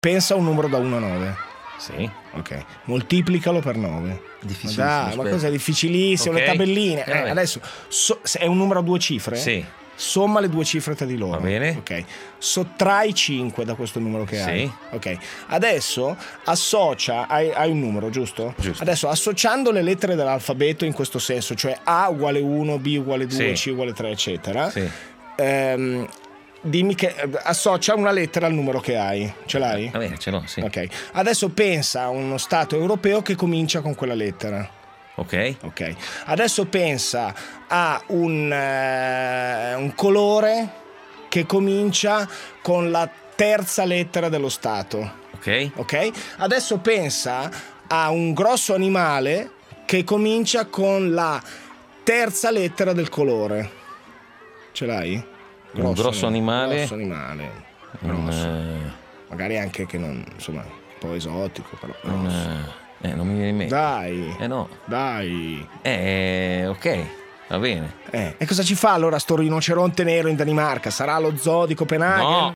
pensa a un numero da 1 a 9. Sì. Ok, moltiplicalo per 9. Difficilissimo. Ma cosa è difficilissimo? Ok. Le tabelline. Vabbè. Adesso se è un numero a 2 cifre? Sì. Somma le 2 cifre tra di loro. Va bene. Ok. Sottrai 5 da questo numero che Sì. hai. Ok. Adesso associa, hai un numero, giusto? Giusto. Adesso associando le lettere dell'alfabeto in questo senso, cioè A uguale 1, B uguale 2, Sì. C uguale 3, eccetera. Sì. Dimmi che associa una lettera al numero che hai. Ce l'hai? Va bene, ce l'ho, sì. Ok. Adesso pensa a uno stato europeo che comincia con quella lettera. Ok. Adesso pensa a un colore che comincia con la terza lettera dello stato. Ok. Adesso pensa a un grosso animale che comincia con la terza lettera del colore. Ce l'hai? Un grosso animale. Grosso animale. Magari anche che non, insomma, un po' esotico, però. Non mi viene in mente. Dai. No. Dai. Ok. Va bene. E cosa ci fa allora sto rinoceronte nero in Danimarca? Sarà lo zoo di Copenaghen? No.